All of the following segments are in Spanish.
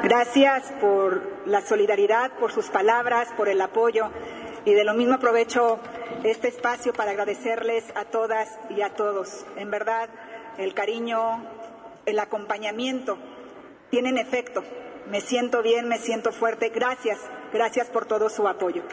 Gracias por la solidaridad, por sus palabras, por el apoyo, y de lo mismo aprovecho este espacio para agradecerles a todas y a todos. En verdad, el cariño, el acompañamiento tienen efecto. Me siento bien, me siento fuerte. Gracias, gracias por todo su apoyo.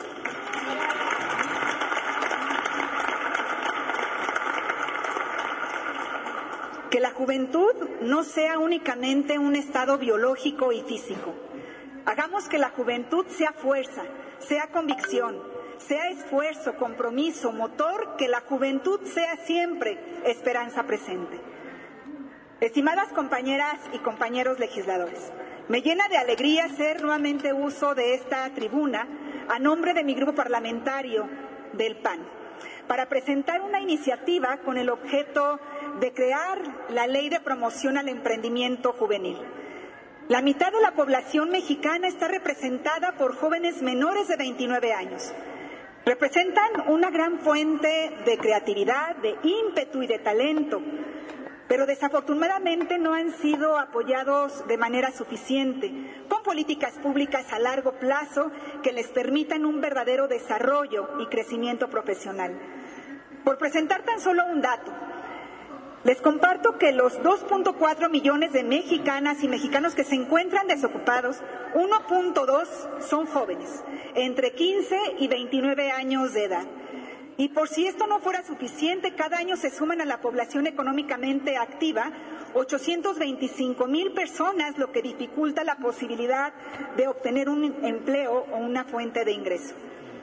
Que la juventud no sea únicamente un estado biológico y físico. Hagamos que la juventud sea fuerza, sea convicción, sea esfuerzo, compromiso, motor, que la juventud sea siempre esperanza presente. Estimadas compañeras y compañeros legisladores, me llena de alegría hacer nuevamente uso de esta tribuna a nombre de mi grupo parlamentario del PAN para presentar una iniciativa con el objeto de crear la Ley de Promoción al Emprendimiento Juvenil. La mitad de la población mexicana está representada por jóvenes menores de 29 años. Representan una gran fuente de creatividad, de ímpetu y de talento, pero desafortunadamente no han sido apoyados de manera suficiente con políticas públicas a largo plazo que les permitan un verdadero desarrollo y crecimiento profesional. Por presentar tan solo un dato, les comparto que los 2.4 millones de mexicanas y mexicanos que se encuentran desocupados, 1.2 son jóvenes, entre 15 y 29 años de edad. Y por si esto no fuera suficiente, cada año se suman a la población económicamente activa 825,000 personas, lo que dificulta la posibilidad de obtener un empleo o una fuente de ingreso.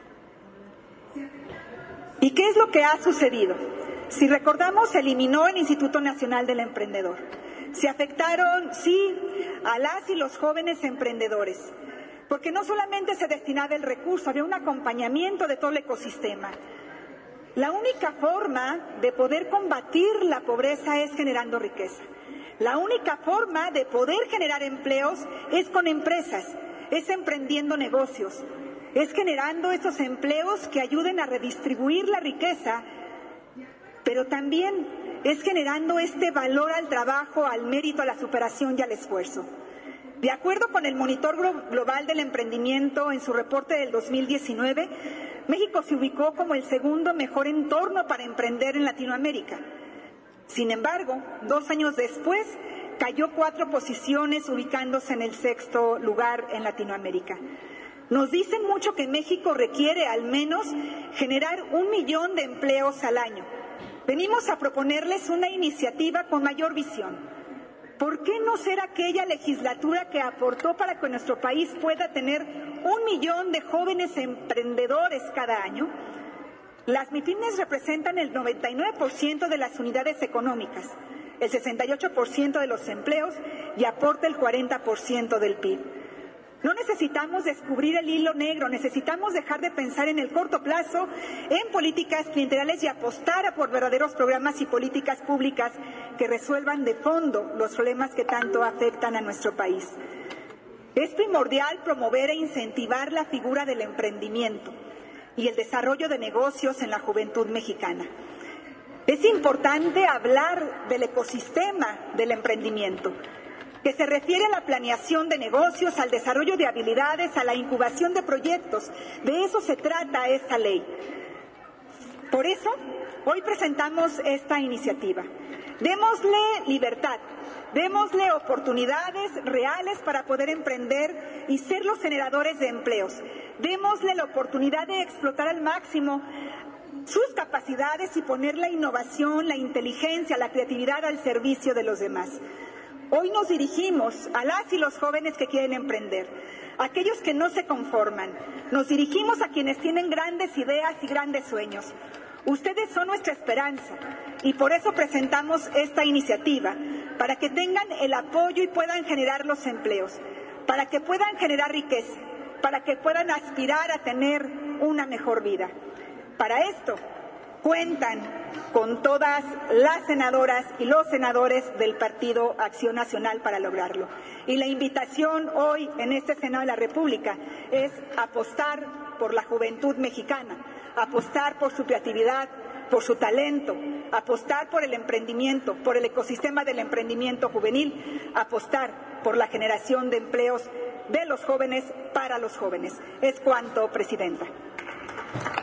¿Y qué es lo que ha sucedido? Si recordamos, se eliminó el Instituto Nacional del Emprendedor. Se afectaron, sí, a las y los jóvenes emprendedores, porque no solamente se destinaba el recurso, había un acompañamiento de todo el ecosistema. La única forma de poder combatir la pobreza es generando riqueza. La única forma de poder generar empleos es con empresas, es emprendiendo negocios, es generando esos empleos que ayuden a redistribuir la riqueza, pero también es generando este valor al trabajo, al mérito, a la superación y al esfuerzo. De acuerdo con el Monitor Global del Emprendimiento, en su reporte del 2019, México se ubicó como el segundo mejor entorno para emprender en Latinoamérica. Sin embargo, 2 años después, cayó 4 posiciones, ubicándose en el 6º lugar en Latinoamérica. Nos dicen mucho que México requiere al menos generar 1 millón de empleos al año. Venimos a proponerles una iniciativa con mayor visión. ¿Por qué no ser aquella legislatura que aportó para que nuestro país pueda tener 1 millón de jóvenes emprendedores cada año? Las MIPYMES representan el 99% de las unidades económicas, el 68% de los empleos y aporta el 40% del PIB. No necesitamos descubrir el hilo negro, necesitamos dejar de pensar en el corto plazo, en políticas clientelares y apostar por verdaderos programas y políticas públicas que resuelvan de fondo los problemas que tanto afectan a nuestro país. Es primordial promover e incentivar la figura del emprendimiento y el desarrollo de negocios en la juventud mexicana. Es importante hablar del ecosistema del emprendimiento, que se refiere a la planeación de negocios, al desarrollo de habilidades, a la incubación de proyectos. De eso se trata esta ley. Por eso, hoy presentamos esta iniciativa. Démosle libertad, démosle oportunidades reales para poder emprender y ser los generadores de empleos. Démosle la oportunidad de explotar al máximo sus capacidades y poner la innovación, la inteligencia, la creatividad al servicio de los demás. Hoy nos dirigimos a las y los jóvenes que quieren emprender, a aquellos que no se conforman. Nos dirigimos a quienes tienen grandes ideas y grandes sueños. Ustedes son nuestra esperanza y por eso presentamos esta iniciativa, para que tengan el apoyo y puedan generar los empleos, para que puedan generar riqueza, para que puedan aspirar a tener una mejor vida. Para esto, cuentan con todas las senadoras y los senadores del Partido Acción Nacional para lograrlo. Y la invitación hoy en este Senado de la República es apostar por la juventud mexicana, apostar por su creatividad, por su talento, apostar por el emprendimiento, por el ecosistema del emprendimiento juvenil, apostar por la generación de empleos de los jóvenes para los jóvenes. Es cuanto, Presidenta.